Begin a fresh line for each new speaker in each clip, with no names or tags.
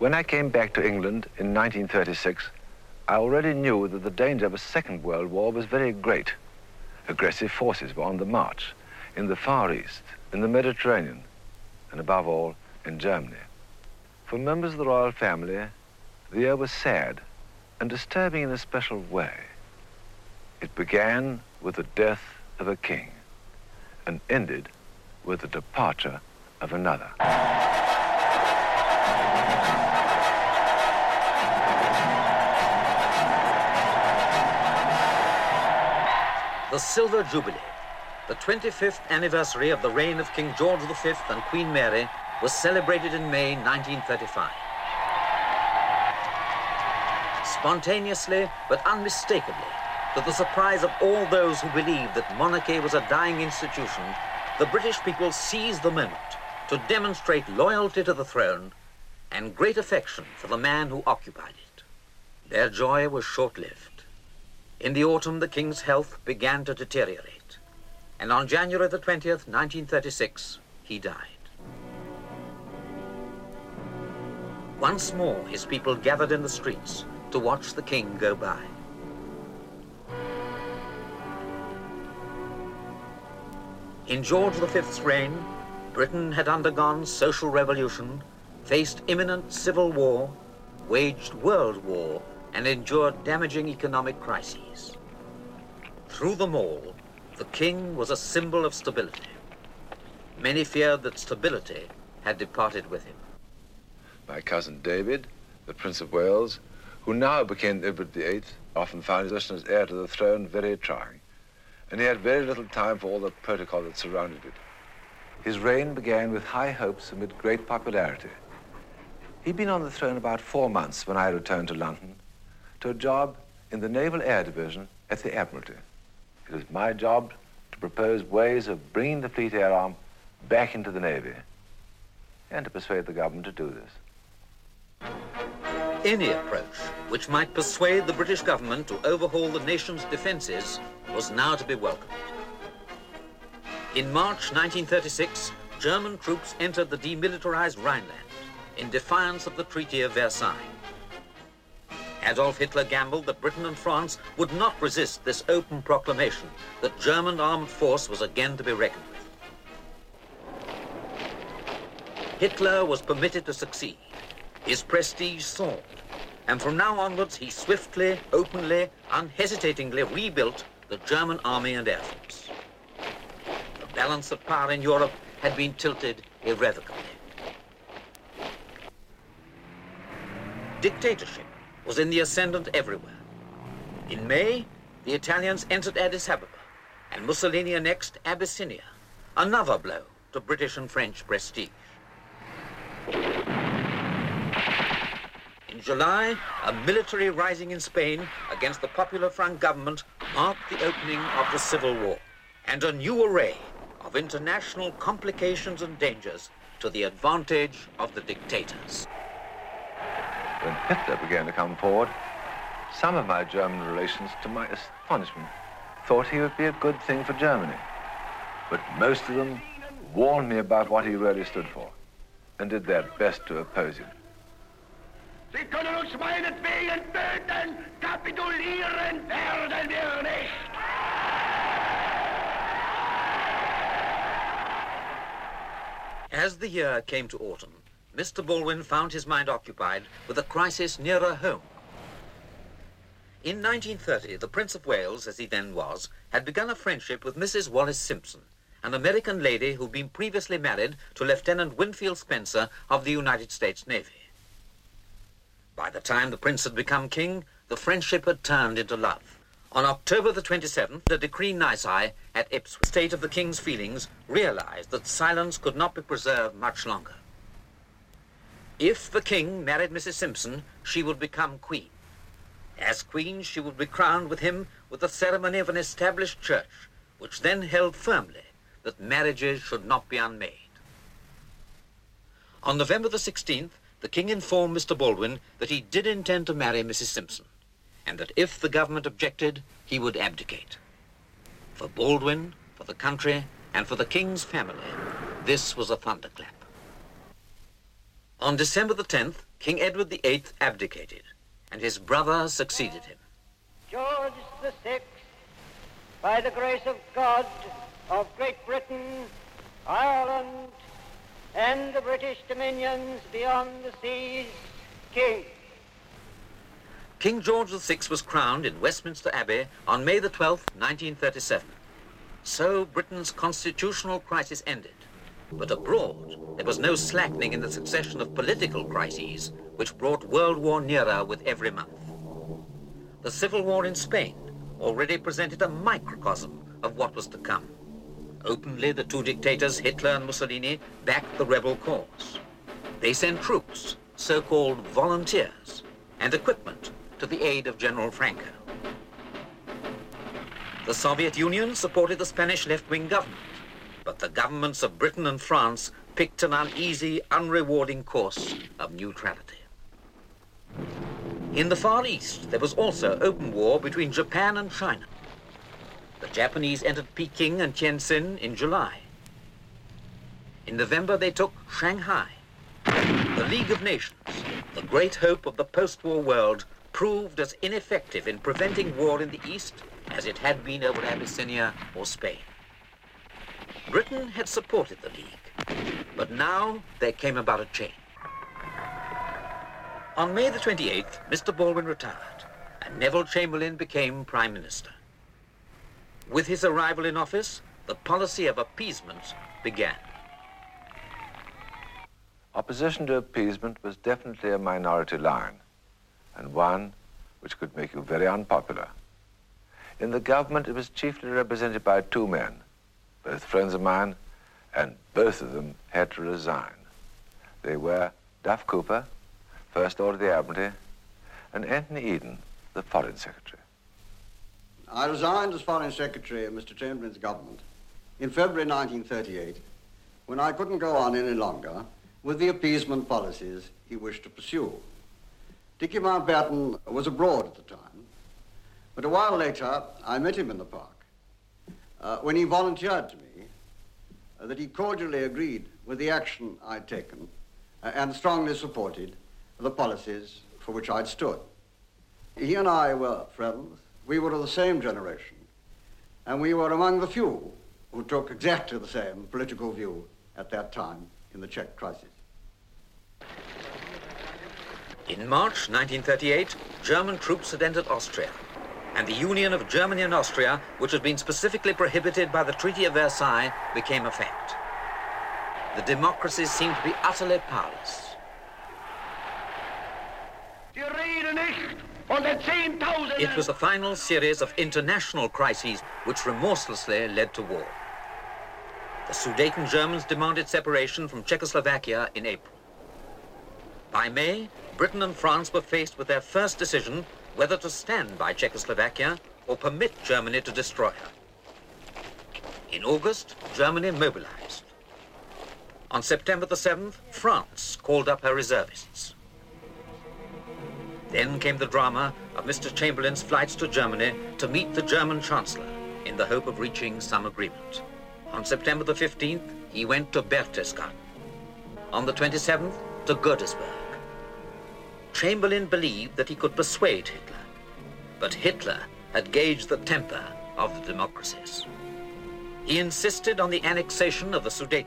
When I came back to England in 1936, I already knew that the danger of a Second World War was very great. Aggressive forces were on the march in the Far East, in the Mediterranean, and above all, in Germany. For members of the royal family, the year was sad and disturbing in a special way. It began with the death of a king and ended with the departure of another.
The Silver Jubilee, the 25th anniversary of the reign of King George V and Queen Mary, was celebrated in May 1935. Spontaneously but unmistakably, to the surprise of all those who believed that monarchy was a dying institution, the British people seized the moment to demonstrate loyalty to the throne and great affection for the man who occupied it. Their joy was short-lived. In the autumn, the king's health began to deteriorate, and on January the 20th, 1936, he died. Once more, his people gathered in the streets to watch the king go by. In George V's reign, Britain had undergone social revolution, faced imminent civil war, waged world war, and endured damaging economic crises. Through them all, the king was a symbol of stability. Many feared that stability had departed with him.
My cousin David, the Prince of Wales, who now became Edward VIII, often found his position as heir to the throne very trying, and he had very little time for all the protocol that surrounded it. His reign began with high hopes amid great popularity. He'd been on the throne about 4 months when I returned to London to a job in the Naval Air Division at the Admiralty. It was my job to propose ways of bringing the Fleet Air Arm back into the Navy and to persuade the government to do this.
Any approach which might persuade the British government to overhaul the nation's defences was now to be welcomed. In March 1936, German troops entered the demilitarized Rhineland in defiance of the Treaty of Versailles. Adolf Hitler gambled that Britain and France would not resist this open proclamation that German armed force was again to be reckoned with. Hitler was permitted to succeed. His prestige soared, and from now onwards he swiftly, openly, unhesitatingly rebuilt the German army and air force. The balance of power in Europe had been tilted irrevocably. Dictatorship was in the ascendant everywhere. In May, the Italians entered Addis Ababa, and Mussolini annexed Abyssinia, another blow to British and French prestige. In July, a military rising in Spain against the Popular Front government marked the opening of the Civil War, and a new array of international complications and dangers to the advantage of the dictators.
When Hitler began to come forward, some of my German relations, to my astonishment, thought he would be a good thing for Germany. But most of them warned me about what he really stood for and did their best to oppose him.
Sie können uns meinetwegen töten, kapitulieren werden wir nicht.
As the year came to autumn, Mr. Baldwin found his mind occupied with a crisis nearer home. In 1930, the Prince of Wales, as he then was, had begun a friendship with Mrs. Wallis Simpson, an American lady who'd been previously married to Lieutenant Winfield Spencer of the United States Navy. By the time the prince had become king, the friendship had turned into love. On October the 27th, the Decree Nisi at Ipswich, the state of the king's feelings, realized that silence could not be preserved much longer. If the king married Mrs. Simpson, she would become queen. As queen, she would be crowned with him with the ceremony of an established church, which then held firmly that marriages should not be unmade. On November the 16th, the king informed Mr. Baldwin that he did intend to marry Mrs. Simpson, and that if the government objected, he would abdicate. For Baldwin, for the country, and for the king's family, this was a thunderclap. On December the 10th, King Edward VIII abdicated, and his brother succeeded him.
George VI, by the grace of God, of Great Britain, Ireland, and the British dominions beyond the seas, King.
King George VI was crowned in Westminster Abbey on May the 12th, 1937. So Britain's constitutional crisis ended. But abroad, there was no slackening in the succession of political crises which brought World War nearer with every month. The civil war in Spain already presented a microcosm of what was to come. Openly, the two dictators, Hitler and Mussolini, backed the rebel cause. They sent troops, so-called volunteers, and equipment to the aid of General Franco. The Soviet Union supported the Spanish left-wing government, but the governments of Britain and France picked an uneasy, unrewarding course of neutrality. In the Far East, there was also open war between Japan and China. The Japanese entered Peking and Tientsin in July. In November, they took Shanghai. The League of Nations, the great hope of the post-war world, proved as ineffective in preventing war in the East as it had been over Abyssinia or Spain. Britain had supported the League, but now there came about a change. On May the 28th, Mr. Baldwin retired, and Neville Chamberlain became Prime Minister. With his arrival in office, the policy of appeasement began.
Opposition to appeasement was definitely a minority line, and one which could make you very unpopular. In the government, it was chiefly represented by two men, both friends of mine, and both of them had to resign. They were Duff Cooper, First Lord of the Admiralty, and Anthony Eden, the Foreign Secretary.
I resigned as Foreign Secretary of Mr. Chamberlain's government in February 1938, when I couldn't go on any longer with the appeasement policies he wished to pursue. Dickie Mountbatten was abroad at the time, but a while later I met him in the park when he volunteered to me that he cordially agreed with the action I'd taken and strongly supported the policies for which I'd stood. He and I were friends. We were of the same generation, and we were among the few who took exactly the same political view at that time in the Czech crisis.
In March 1938, German troops had entered Austria, and the union of Germany and Austria, which had been specifically prohibited by the Treaty of Versailles, became a fact. The democracies seemed to be utterly powerless. It was the final series of international crises which remorselessly led to war. The Sudeten Germans demanded separation from Czechoslovakia in April. By May, Britain and France were faced with their first decision whether to stand by Czechoslovakia or permit Germany to destroy her. In August, Germany mobilized. On September the 7th, France called up her reservists. Then came the drama of Mr. Chamberlain's flights to Germany to meet the German Chancellor in the hope of reaching some agreement. On September the 15th, he went to Berchtesgaden. On the 27th, to Godesberg. Chamberlain believed that he could persuade Hitler, but Hitler had gauged the temper of the democracies. He insisted on the annexation of the Sudetenland.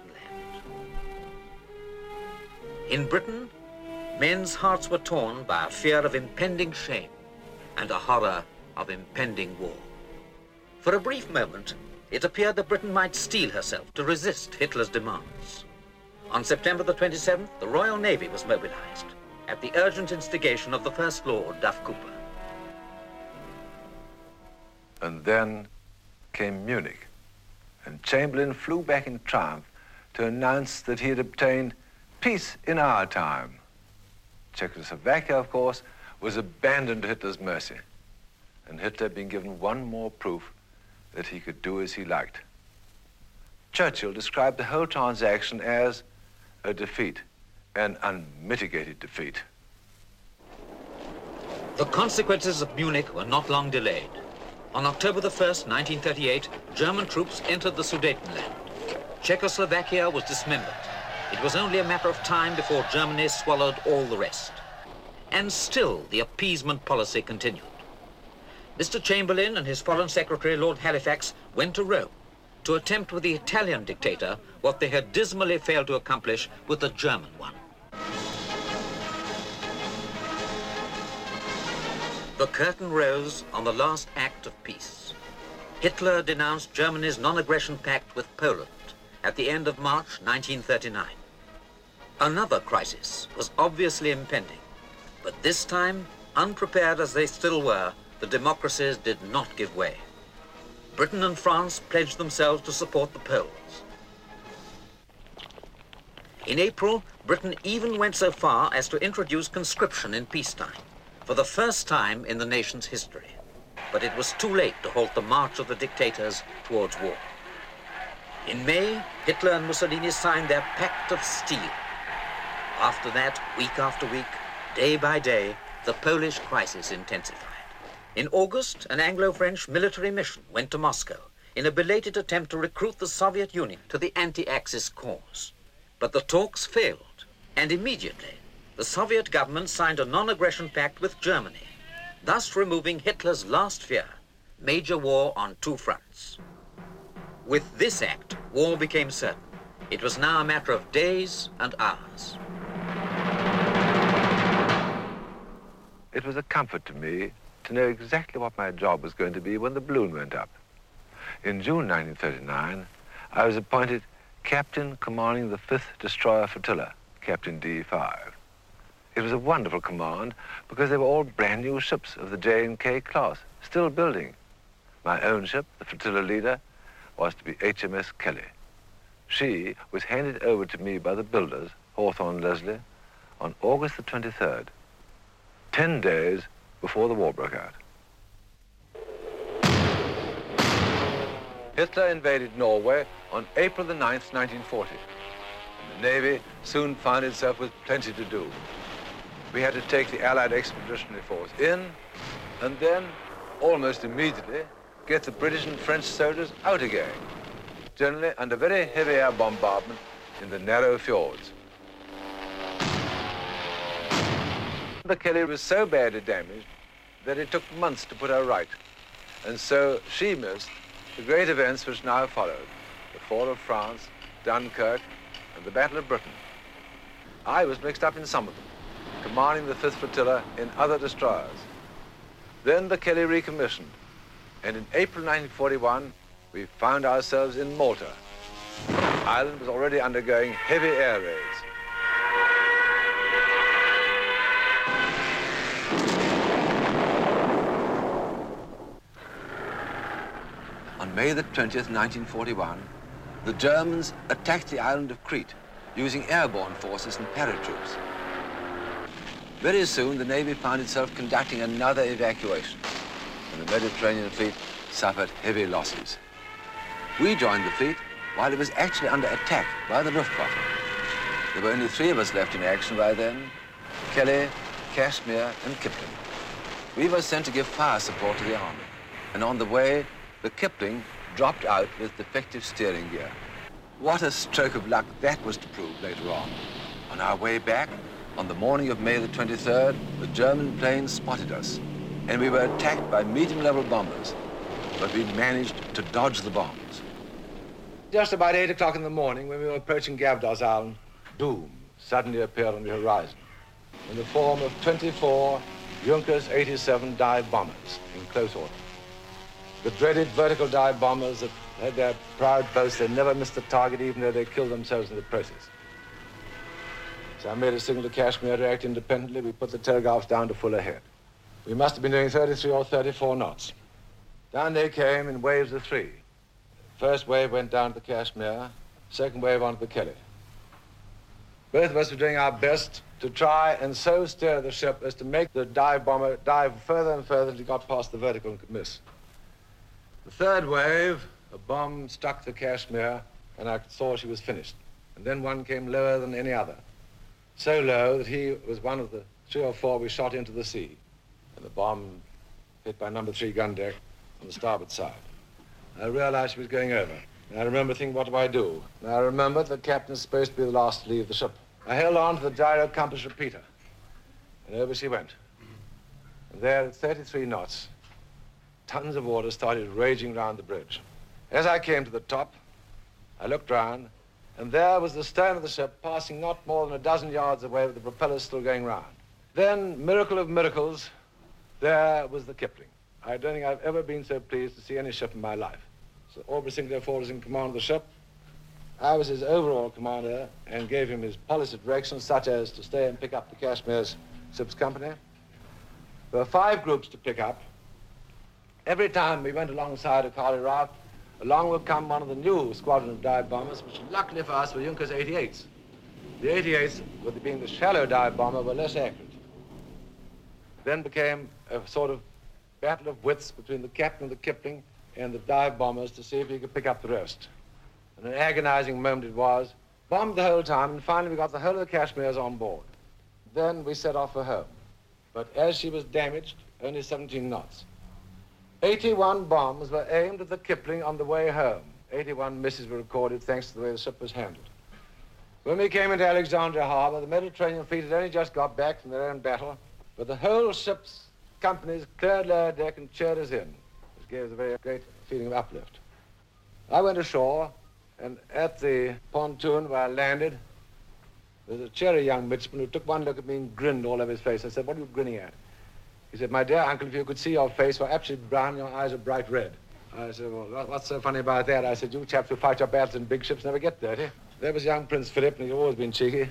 In Britain, men's hearts were torn by a fear of impending shame and a horror of impending war. For a brief moment, it appeared that Britain might steel herself to resist Hitler's demands. On September the 27th, the Royal Navy was mobilized at the urgent instigation of the First Lord, Duff Cooper.
And then came Munich, and Chamberlain flew back in triumph to announce that he had obtained peace in our time. Czechoslovakia, of course, was abandoned to Hitler's mercy, and Hitler had been given one more proof that he could do as he liked. Churchill described the whole transaction as a defeat, an unmitigated defeat.
The consequences of Munich were not long delayed. On October the 1st, 1938, German troops entered the Sudetenland. Czechoslovakia was dismembered. It was only a matter of time before Germany swallowed all the rest. and still the appeasement policy continued. Mr. Chamberlain and his Foreign Secretary, Lord Halifax, went to Rome to attempt with the Italian dictator what they had dismally failed to accomplish with the German one. The curtain rose on the last act of peace. Hitler denounced Germany's non-aggression pact with Poland at the end of March 1939. Another crisis was obviously impending, but this time, unprepared as they still were, the democracies did not give way. Britain and France pledged themselves to support the Poles. In April, Britain even went so far as to introduce conscription in peacetime, for the first time in the nation's history. But it was too late to halt the march of the dictators towards war. In May, Hitler and Mussolini signed their Pact of Steel. After that, week after week, day by day, the Polish crisis intensified. In August, an Anglo-French military mission went to Moscow in a belated attempt to recruit the Soviet Union to the anti-Axis cause. But the talks failed, and immediately, the Soviet government signed a non-aggression pact with Germany, thus removing Hitler's last fear, major war on two fronts. With this act, war became certain. It was now a matter of days and hours.
It was a comfort to me to know exactly what my job was going to be when the balloon went up. In June 1939, I was appointed captain commanding the 5th Destroyer Flotilla, Captain D5. It was a wonderful command because they were all brand new ships of the J&K class, still building. My own ship, the flotilla leader, was to be HMS Kelly. She was handed over to me by the builders, Hawthorne Leslie, on August the 23rd, 10 days before the war broke out. Hitler invaded Norway on April the 9th, 1940. And the Navy soon found itself with plenty to do. We had to take the Allied Expeditionary Force in, and then, almost immediately, get the British and French soldiers out again, generally under very heavy air bombardment in the narrow fjords. The Kelly was so badly damaged that it took months to put her right, and so she missed the great events which now followed, the fall of France, Dunkirk, and the Battle of Britain. I was mixed up in some of them, commanding the 5th Flotilla in other destroyers. Then the Kelly recommissioned, and in April 1941, we found ourselves in Malta. The island was already undergoing heavy air raids. On May the 20th, 1941, the Germans attacked the island of Crete using airborne forces and paratroops. Very soon, the Navy found itself conducting another evacuation, and the Mediterranean fleet suffered heavy losses. We joined the fleet while it was actually under attack by the Luftwaffe. There were only 3 of us left in action by then: Kelly, Kashmir, and Kipling. We were sent to give fire support to the army, and on the way, the Kipling dropped out with defective steering gear. What a stroke of luck that was to prove later on. On our way back, on the morning of May the 23rd, the German planes spotted us, and we were attacked by medium-level bombers, but we managed to dodge the bombs. Just about 8 o'clock in the morning, when we were approaching Gavdos Island, doom suddenly appeared on the horizon in the form of 24 Junkers 87 dive bombers in close order. The dreaded vertical dive bombers that had their proud boast they never missed the target, even though they killed themselves in the process. So I made a signal to Kashmir to act independently. We put the telegraphs down to full ahead. We must have been doing 33 or 34 knots. Down they came in waves of 3. First wave went down to the Kashmir, second wave onto the Kelly. Both of us were doing our best to try and so steer the ship as to make the dive bomber dive further and further until he got past the vertical and could miss. The third wave, a bomb struck the Kashmir, and I saw she was finished. And then one came lower than any other, so low that he was one of the 3 or 4 we shot into the sea. And the bomb hit by number 3 gun deck on the starboard side. I realized she was going over. And I remember thinking, what do I do? And I remembered the captain was supposed to be the last to leave the ship. I held on to the gyro compass repeater. And over she went. And there at 33 knots, tons of water started raging round the bridge. As I came to the top, I looked round, and there was the stern of the ship passing not more than a dozen yards away with the propellers still going round. Then, miracle of miracles, there was the Kipling. I don't think I've ever been so pleased to see any ship in my life. So Aubrey Sinclair Ford was in command of the ship. I was his overall commander and gave him his policy directions, such as to stay and pick up the Kashmir's ship's company. There were 5 groups to pick up. Every time we went alongside a Kali raft, along would come one of the new squadron of dive bombers, which luckily for us were Junkers 88s. The 88s, with being the shallow dive bomber, were less accurate. Then became a sort of battle of wits between the captain of the Kipling and the dive bombers to see if he could pick up the rest. And an agonizing moment it was. Bombed the whole time, and finally we got the whole of the Kashmirs on board. Then we set off for home. But as she was damaged, only 17 knots. 81 bombs were aimed at the Kipling on the way home. 81 misses were recorded thanks to the way the ship was handled. When we came into Alexandria Harbor, the Mediterranean fleet had only just got back from their own battle, but the whole ship's companies cleared lower deck and cheered us in, which gave us a very great feeling of uplift. I went ashore, and at the pontoon where I landed, there was a cheery young midshipman who took one look at me and grinned all over his face. I said, "What are you grinning at?" He said, "My dear uncle, if you could see your face, you're absolutely brown, your eyes are bright red." I said, "Well, what's so funny about that?" I said, "You chaps who fight your battles in big ships never get dirty." There was young Prince Philip, and he's always been cheeky.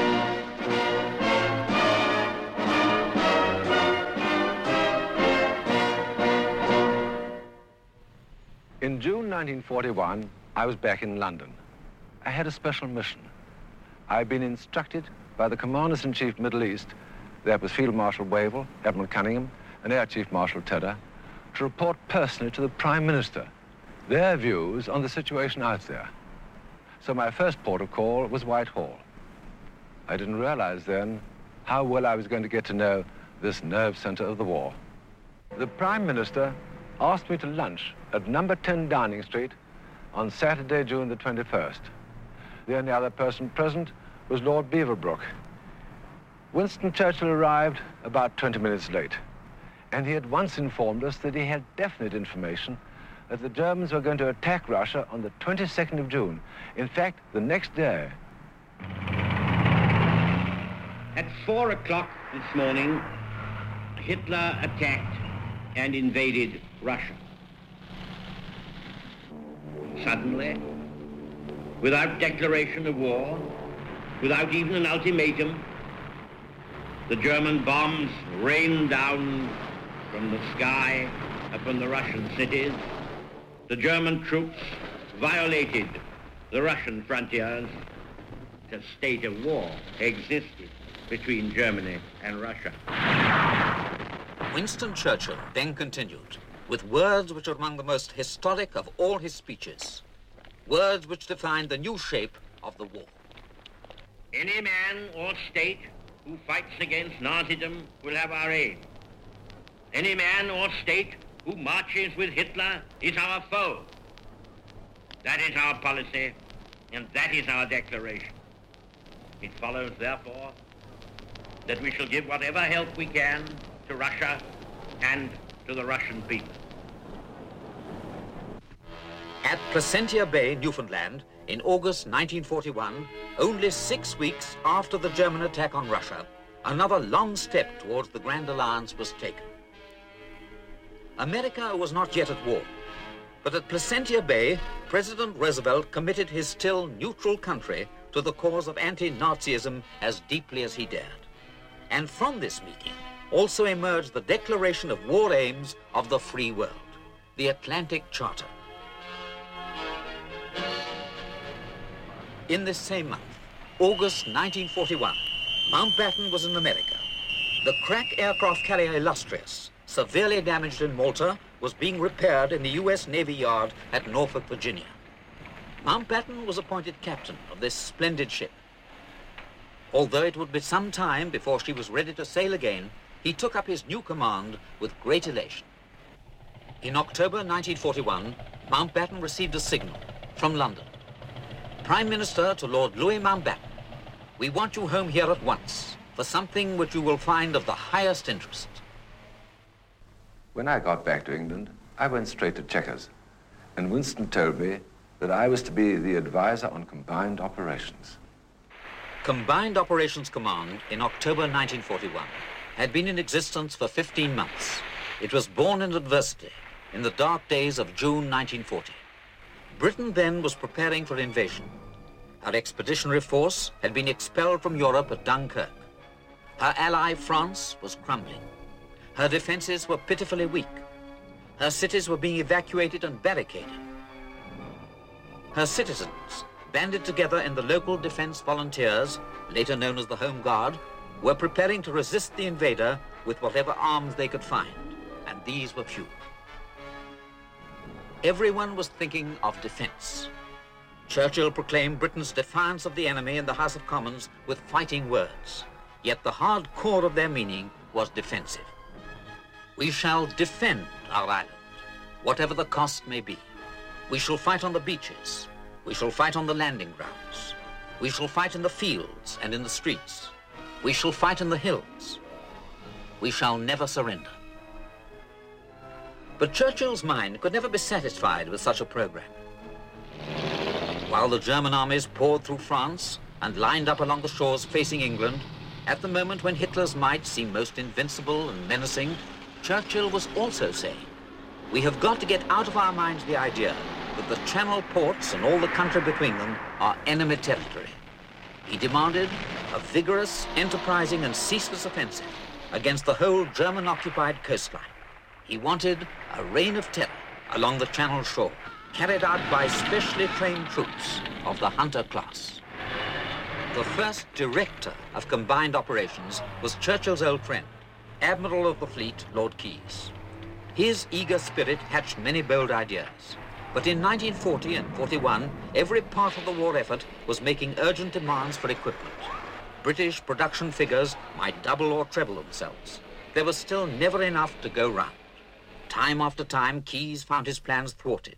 In June 1941, I was back in London. I had a special mission. I'd been instructed by the Commanders-in-Chief Middle East, that was Field Marshal Wavell, Admiral Cunningham, and Air Chief Marshal Tedder, to report personally to the Prime Minister their views on the situation out there. So my first port of call was Whitehall. I didn't realize then how well I was going to get to know this nerve center of the war. The Prime Minister asked me to lunch at number 10 Downing Street on Saturday, June the 21st. The only other person present was Lord Beaverbrook. Winston Churchill arrived about 20 minutes late, and he had once informed us that he had definite information that the Germans were going to attack Russia on the 22nd of June. In fact, the next day.
At 4 o'clock this morning, Hitler attacked and invaded Russia. Suddenly, without declaration of war, without even an ultimatum, the German bombs rained down from the sky upon the Russian cities. The German troops violated the Russian frontiers. A state of war existed between Germany and Russia.
Winston Churchill then continued with words which are among the most historic of all his speeches, words which defined the new shape of the war.
Any man or state who fights against Nazism will have our aid. Any man or state who marches with Hitler is our foe. That is our policy, and that is our declaration. It follows, therefore, that we shall give whatever help we can to Russia and to the Russian people.
At Placentia Bay, Newfoundland, in August 1941, only 6 weeks after the German attack on Russia, another long step towards the Grand Alliance was taken. America was not yet at war, but at Placentia Bay, President Roosevelt committed his still neutral country to the cause of anti-Nazism as deeply as he dared. And from this meeting also emerged the declaration of war aims of the free world, the Atlantic Charter. In this same month, August 1941, Mountbatten was in America. The crack aircraft carrier Illustrious, severely damaged in Malta, was being repaired in the U.S. Navy Yard at Norfolk, Virginia. Mountbatten was appointed captain of this splendid ship. Although it would be some time before she was ready to sail again, he took up his new command with great elation. In October 1941, Mountbatten received a signal from London. Prime Minister to Lord Louis Mountbatten, we want you home here at once. for something which you will find of the highest interest.
When I got back to England, I went straight to Chequers, and Winston told me that I was to be the advisor on combined operations.
Combined Operations Command in October 1941 had been in existence for 15 months. It was born in adversity in the dark days of June 1940. Britain then was preparing for invasion. Her expeditionary force had been expelled from Europe at Dunkirk. Her ally France was crumbling. Her defenses were pitifully weak. Her cities were being evacuated and barricaded. Her citizens, banded together in the local defense volunteers, later known as the Home Guard, were preparing to resist the invader with whatever arms they could find, and these were few. Everyone was thinking of defense. Churchill proclaimed Britain's defiance of the enemy in the House of Commons with fighting words, yet the hard core of their meaning was defensive. We shall defend our island, whatever the cost may be. We shall fight on the beaches. We shall fight on the landing grounds. We shall fight in the fields and in the streets. We shall fight in the hills. We shall never surrender. But Churchill's mind could never be satisfied with such a program. While the German armies poured through France and lined up along the shores facing England, at the moment when Hitler's might seemed most invincible and menacing, Churchill was also saying, we have got to get out of our minds the idea that the Channel ports and all the country between them are enemy territory. He demanded a vigorous, enterprising and ceaseless offensive against the whole German-occupied coastline. He wanted a reign of terror along the Channel shore, carried out by specially trained troops of the Hunter class. The first director of combined operations was Churchill's old friend, Admiral of the Fleet, Lord Keyes. His eager spirit hatched many bold ideas. But in 1940 and 41, every part of the war effort was making urgent demands for equipment. British production figures might double or treble themselves. There was still never enough to go round. Time after time, Keyes found his plans thwarted.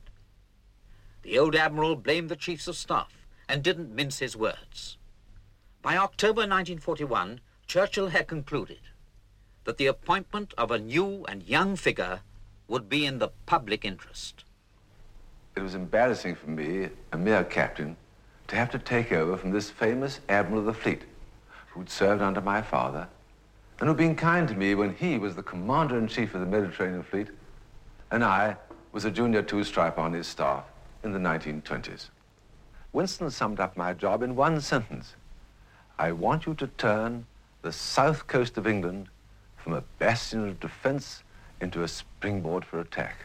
The old Admiral blamed the Chiefs of Staff and didn't mince his words. By October 1941, Churchill had concluded that the appointment of a new and young figure would be in the public interest.
It was embarrassing for me, a mere captain, to have to take over from this famous Admiral of the Fleet, who'd served under my father, and who'd been kind to me when he was the Commander-in-Chief of the Mediterranean Fleet, and I was a junior two-striper on his staff in the 1920s. Winston summed up my job in one sentence. I want you to turn the south coast of England from a bastion of defense into a springboard for attack.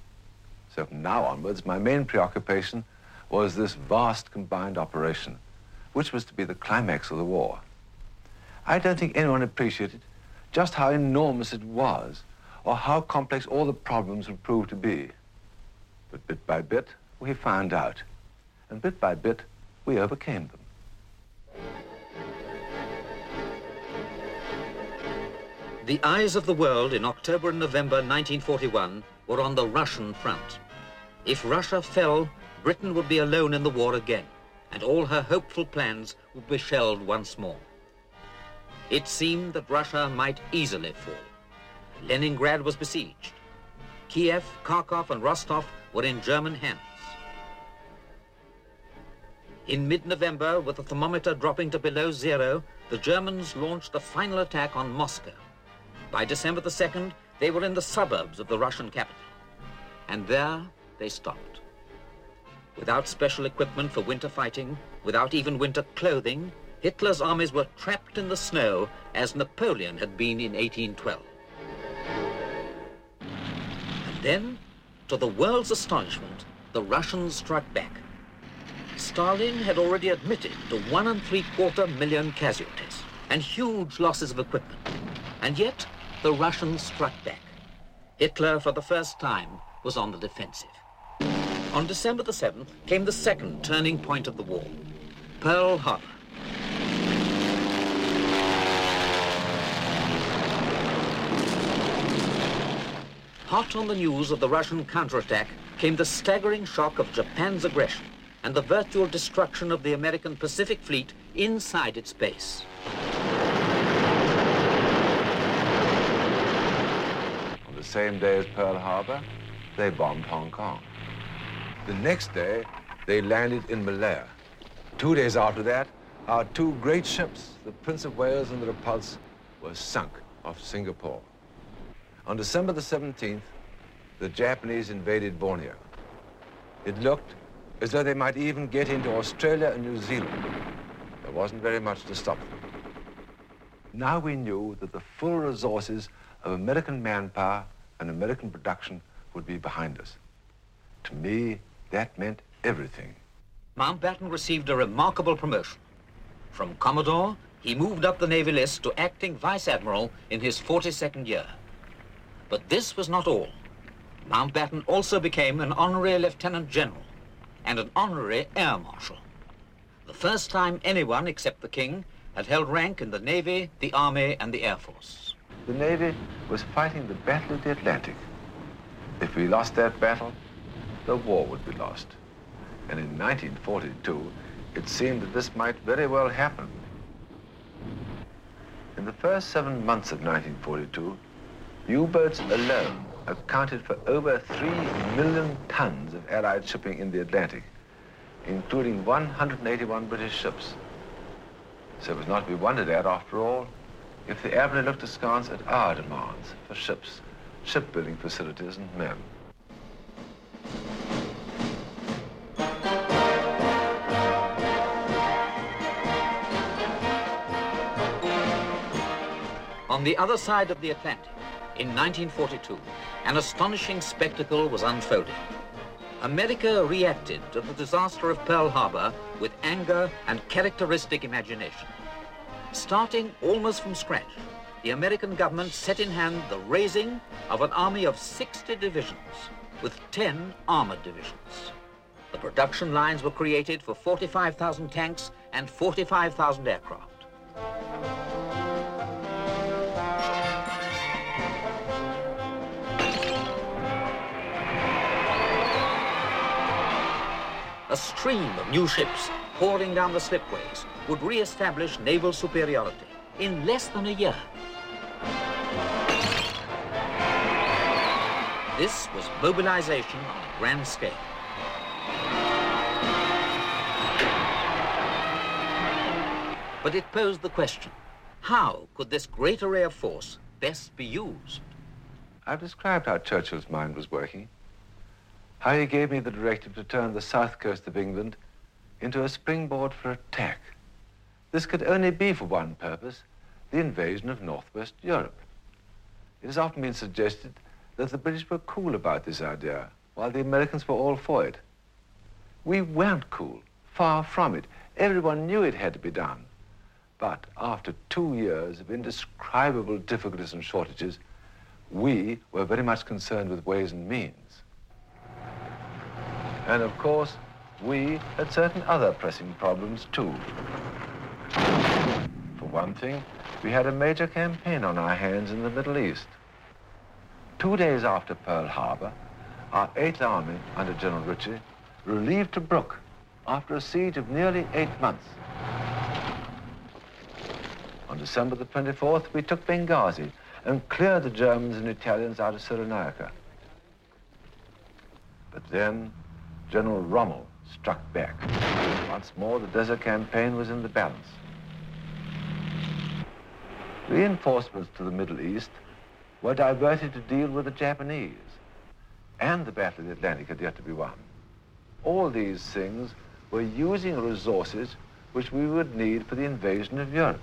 So from now onwards, my main preoccupation was this vast combined operation, which was to be the climax of the war. I don't think anyone appreciated just how enormous it was, or how complex all the problems would prove to be. But bit by bit, we found out. And bit by bit, we overcame them.
The eyes of the world in October and November 1941 were on the Russian front. If Russia fell, Britain would be alone in the war again, and all her hopeful plans would be shelved once more. It seemed that Russia might easily fall. Leningrad was besieged. Kiev, Kharkov, and Rostov were in German hands. In mid-November, with the thermometer dropping to below zero, the Germans launched a final attack on Moscow. By December the 2nd, they were in the suburbs of the Russian capital. And there they stopped. Without special equipment for winter fighting, without even winter clothing, Hitler's armies were trapped in the snow as Napoleon had been in 1812. And then, to the world's astonishment, the Russians struck back. Stalin had already admitted to 1 3/4 million casualties and huge losses of equipment. And yet, the Russians struck back. Hitler, for the first time, was on the defensive. On December the 7th came the second turning point of the war, Pearl Harbor. Hot on the news of the Russian counterattack came the staggering shock of Japan's aggression and the virtual destruction of the American Pacific Fleet inside its base.
same day as Pearl Harbor, they bombed Hong Kong. The next day, they landed in Malaya. 2 days after that, our two great ships, the Prince of Wales and the Repulse, were sunk off Singapore. On December the 17th, the Japanese invaded Borneo. It looked as though they might even get into Australia and New Zealand. There wasn't very much to stop them. Now we knew that the full resources of American manpower and American production would be behind us. To me, that meant everything.
Mountbatten received a remarkable promotion. From Commodore, he moved up the Navy list to acting Vice Admiral in his 42nd year. But this was not all. Mountbatten also became an honorary Lieutenant General and an honorary Air Marshal. The first time anyone except the King had held rank in the Navy, the Army, and the Air Force.
The Navy was fighting the Battle of the Atlantic. If we lost that battle, the war would be lost. And in 1942, it seemed that this might very well happen. In the first 7 months of 1942, U-boats alone accounted for over 3 million tons of Allied shipping in the Atlantic, including 181 British ships. So it was not to be wondered at, after all, if the Admiral looked askance at our demands for ships, shipbuilding facilities, and men.
On the other side of the Atlantic, in 1942, an astonishing spectacle was unfolding. America reacted to the disaster of Pearl Harbor with anger and characteristic imagination. Starting almost from scratch, the American government set in hand the raising of an army of 60 divisions with 10 armored divisions. The production lines were created for 45,000 tanks and 45,000 aircraft. A stream of new ships pouring down the slipways would re-establish naval superiority in less than a year. This was mobilization on a grand scale. But it posed the question, how could this great array of force best be used?
I've described how Churchill's mind was working, how he gave me the directive to turn the south coast of England into a springboard for attack. This could only be for one purpose, the invasion of northwest Europe. It has often been suggested that the British were cool about this idea, while the Americans were all for it. We weren't cool, far from it. Everyone knew it had to be done. But after 2 years of indescribable difficulties and shortages, we were very much concerned with ways and means. And of course, we had certain other pressing problems too. For one thing, we had a major campaign on our hands in the Middle East. 2 days after Pearl Harbor, our 8th Army under General Ritchie relieved Tobruk after a siege of nearly 8 months. On December the 24th, we took Benghazi and cleared the Germans and Italians out of Cyrenaica. But then General Rommel struck back. Once more, the desert campaign was in the balance. Reinforcements to the Middle East were diverted to deal with the Japanese, and the Battle of the Atlantic had yet to be won. All these things were using resources which we would need for the invasion of Europe.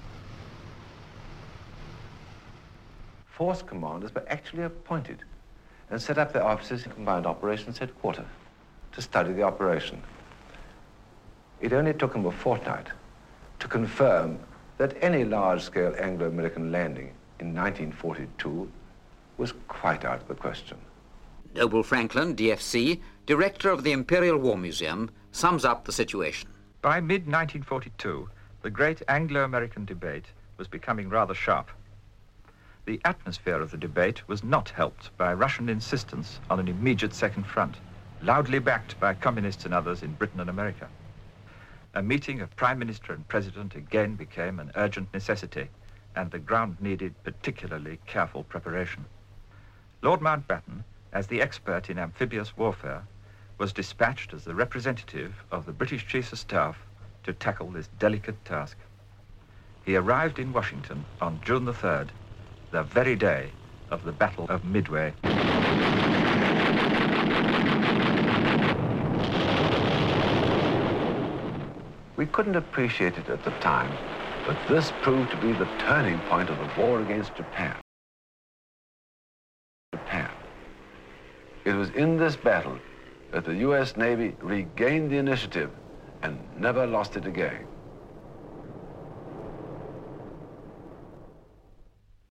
Force commanders were actually appointed and set up their offices in Combined Operations Headquarters to study the operation. It only took them a fortnight to confirm that any large-scale Anglo-American landing in 1942 was quite out of the question.
Noble Franklin, DFC, director of the Imperial War Museum, sums up the situation.
By mid-1942, the great Anglo-American debate was becoming rather sharp. The atmosphere of the debate was not helped by Russian insistence on an immediate second front, loudly backed by communists and others in Britain and America. A meeting of Prime Minister and President again became an urgent necessity, and the ground needed particularly careful preparation. Lord Mountbatten, as the expert in amphibious warfare, was dispatched as the representative of the British Chiefs of Staff to tackle this delicate task. He arrived in Washington on June the 3rd, the very day of the Battle of Midway.
We couldn't appreciate it at the time, but this proved to be the turning point of the war against Japan. It was in this battle that the U.S. Navy regained the initiative and never lost it again.